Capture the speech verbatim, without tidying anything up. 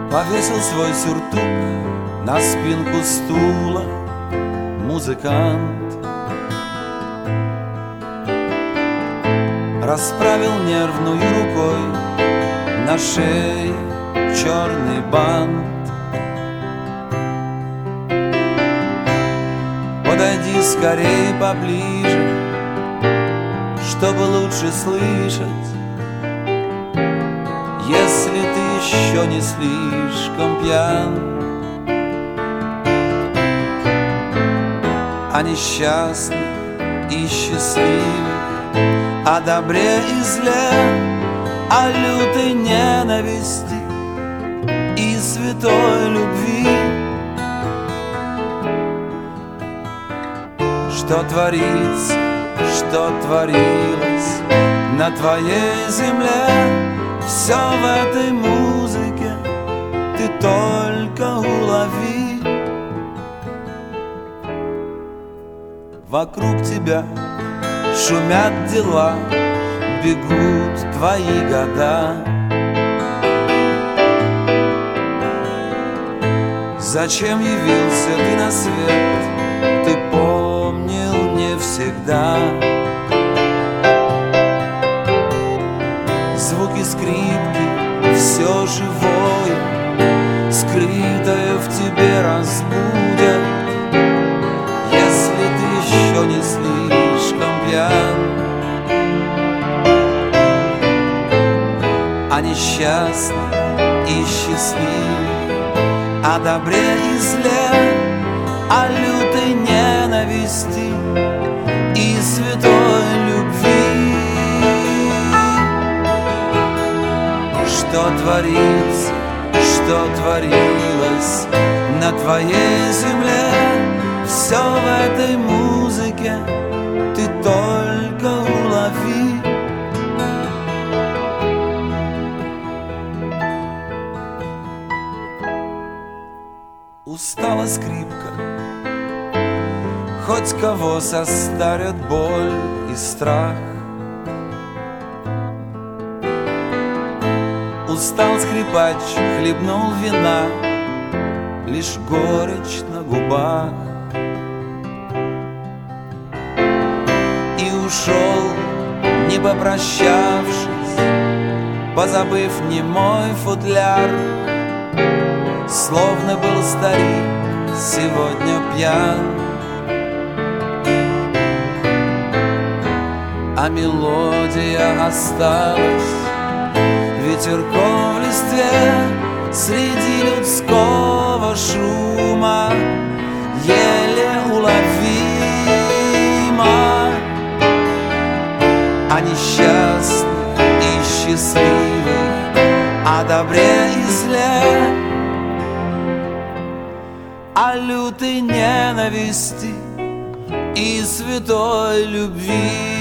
Повесил свой сюртук на спинку стула музыкант, расправил нервную рукой на шее черный бант. Подойди скорей поближе, чтобы лучше слышать, если ты еще не слишком пьян. О несчастных и счастливых, о добре и зле, о лютой ненависти и святой любви. Что творится, что творилось на твоей земле, все в этой музыке ты только улови. Вокруг тебя шумят дела, бегут твои года. Зачем явился ты на свет, ты помнил не всегда. Звуки скрипки, все живое, скрытое в тебе разбудят, если ты еще не слишком пьян. О несчастных и счастливых, о добре и зле, о лютой ненависти и святой любви. Что творится, что творилось на твоей земле, все в этой музыке ты только улови. Устала скрипка, хоть кого состарят боль и страх. Устал скрипач, хлебнул вина, лишь горечь на губах. И ушел, не попрощавшись, позабыв немой футляр. Словно был старик сегодня пьян, а мелодия осталась ветерком в листве среди людского шума, еле уловима. О несчастных и счастливых, о добре и зле, о лютой ненависти и святой любви.